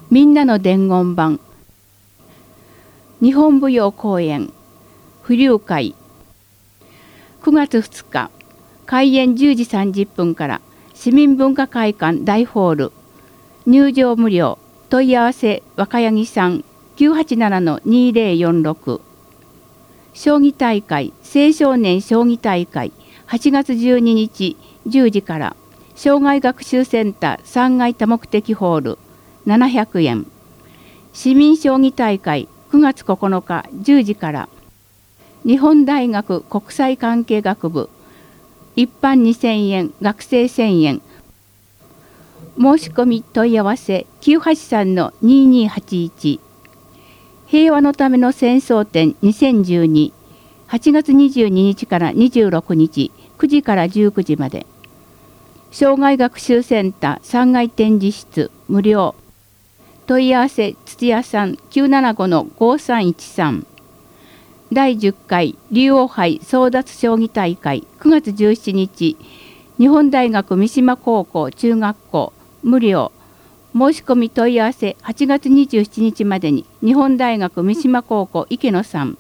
みんなの伝言版日本舞踊公演浮流会9月2日開演10時30分から市民文化会館大ホール入場無料問い合わせ若柳さん 987-2046 将棋大会青少年将棋大会8月12日10時から障害学習センター3階多目的ホール700円市民将棋大会9月9日10時から日本大学国際関係学部一般2000円学生1000円申し込み問い合わせ 983-2281 平和のための戦争展2012 8月22日から26日9時から19時まで障害学習センター3階展示室無料問い合わせ土屋さん 975-5313 第10回竜王杯争奪将棋大会9月17日日本大学三島高校中学校無料申し込み問い合わせ8月27日までに日本大学三島高校池野さん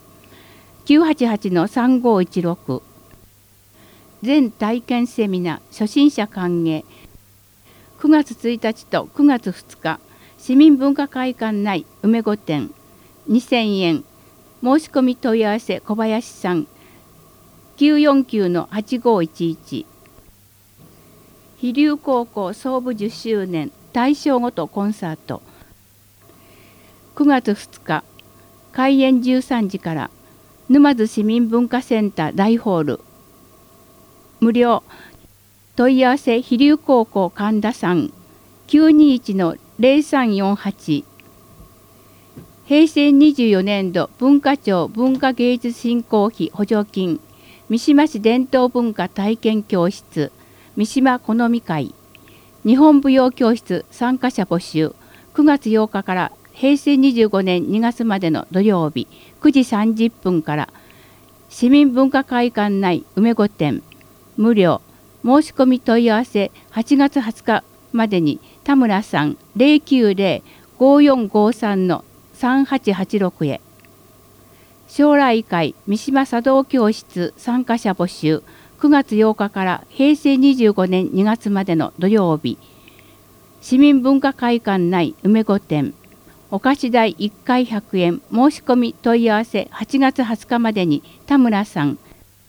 988-3516 全体験セミナー初心者歓迎9月1日と9月2日市民文化会館内梅御殿2000円申し込み問い合わせ小林さん 949-8511 飛龍高校創部10周年大正ごとコンサート9月2日開演13時から沼津市民文化センター大ホール無料問い合わせ飛龍高校神田さん 921-0348 平成24年度文化庁文化芸術振興費補助金三島市伝統文化体験教室三島好み会日本舞踊教室参加者募集9月8日から平成25年2月までの土曜日9時30分から市民文化会館内梅御殿無料申し込み問い合わせ8月20日までに田村さん 090-5453-3886 へ将来会三島茶道教室参加者募集9月8日から平成25年2月までの土曜日市民文化会館内梅御殿お菓子代1回100円申し込み問い合わせ8月20日までに田村さん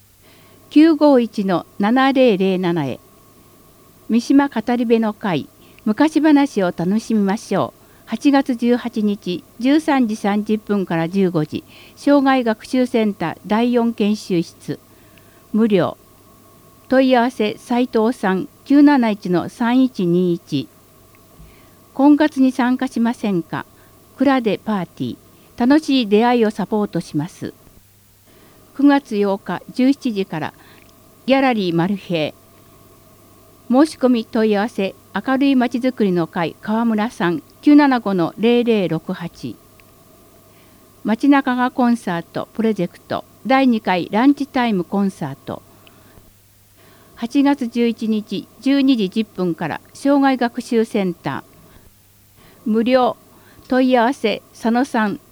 951-7007 へ三島語り部の会昔話を楽しみましょう8月18日13時30分から15時障害学習センター第4研修室無料問い合わせ斉藤さん 971-3121 婚活に参加しませんか蔵でパーティー楽しい出会いをサポートします9月8日17時からギャラリーマルヘイ申し込み問い合わせ明るいまちづくりの会川村さん 975-0068 街中がコンサートプロジェクト第2回ランチタイムコンサート8月11日12時10分から障害学習センター無料問い合わせ佐野さん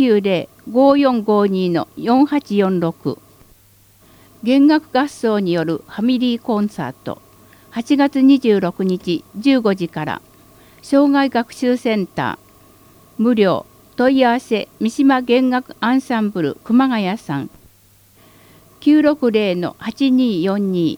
090-5452-4846 弦楽合奏によるファミリーコンサート8月26日15時から障害学習センター無料問い合わせ三島弦楽アンサンブル熊谷さん 960-8242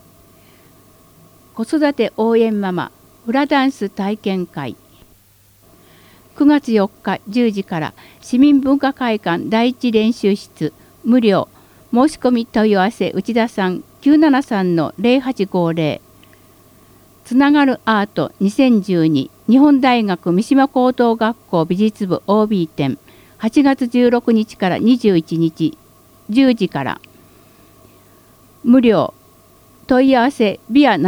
子育て応援ママフラダンス体験会9月4日10時から市民文化会館第一練習室無料申し込み問い合わせ内田さん 973-0850 つながるアート2012日本大学三島高等学校美術部 OB 展8月16日から21日10時から無料問い合わせビア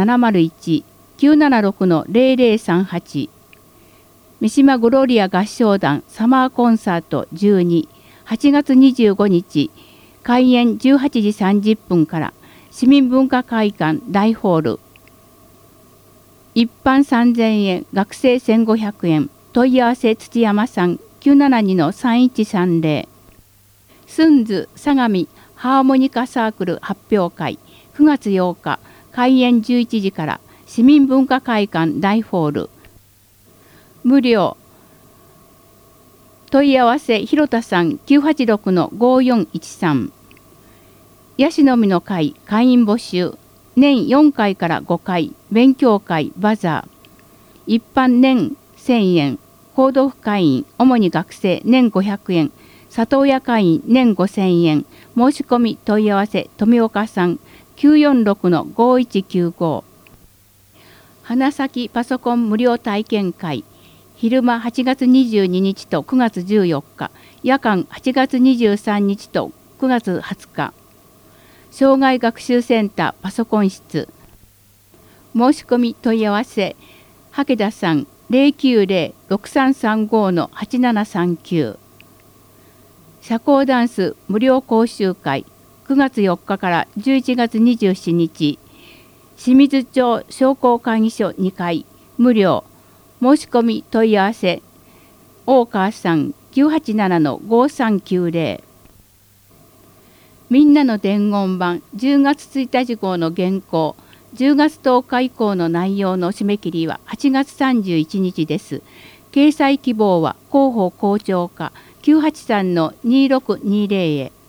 701-976-0038 三島グロリア合唱団サマーコンサート12 8月25日開演18時30分から市民文化会館大ホール一般3000円学生1500円問い合わせ土山さん 972-3130。スンズ相模ハーモニカサークル発表会9月8日開演11時から市民文化会館大ホール。無料。問い合わせ広田さん 986-5413。ヤシの実の会会員募集。年4回から5回勉強会バザー。一般年1000円。講道府会員主に学生年500円。里親会員年5000円。申し込み問い合わせ富岡さん 946-5195。花咲パソコン無料体験会。昼間8月22日と9月14日。夜間8月23日と9月20日。障害学習センターパソコン室。申し込み問い合わせ羽田さん 090-6335-8739。社交ダンス無料講習会9月4日から11月27日。清水町商工会議所2階無料。申し込み問い合わせ大川さん 987-5390。みんなの伝言版10月1日号の原稿、10月10日以降の内容の締め切りは8月31日です。掲載希望は広報校長課983-2620へ。